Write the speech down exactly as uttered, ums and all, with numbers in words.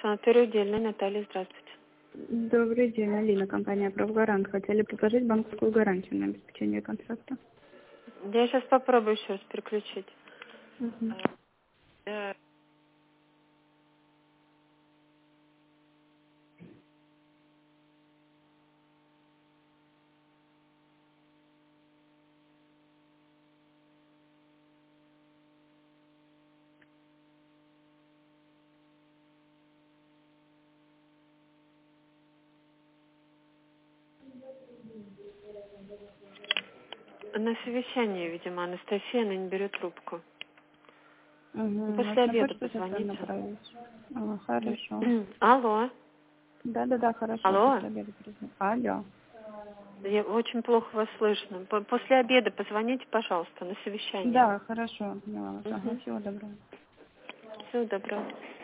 санаторий Удельный. Наталья, здравствуйте. Добрый день, Алина, компания «Правгарант». Хотели предложить банковскую гарантию на обеспечение контракта. Я сейчас попробую еще раз переключить. Угу. Э, На совещании, видимо, Анастасия, она не берет трубку. Угу. После обеда Почту тогда позвоните. направить. А, хорошо. Алло. Да-да-да, хорошо. Алло. После обеда перезвоню. Алло. Я очень плохо вас слышно. По- После обеда позвоните, пожалуйста, на совещание. Да, хорошо. Поняла вас. Ага, Угу. всего доброго. Всего доброго.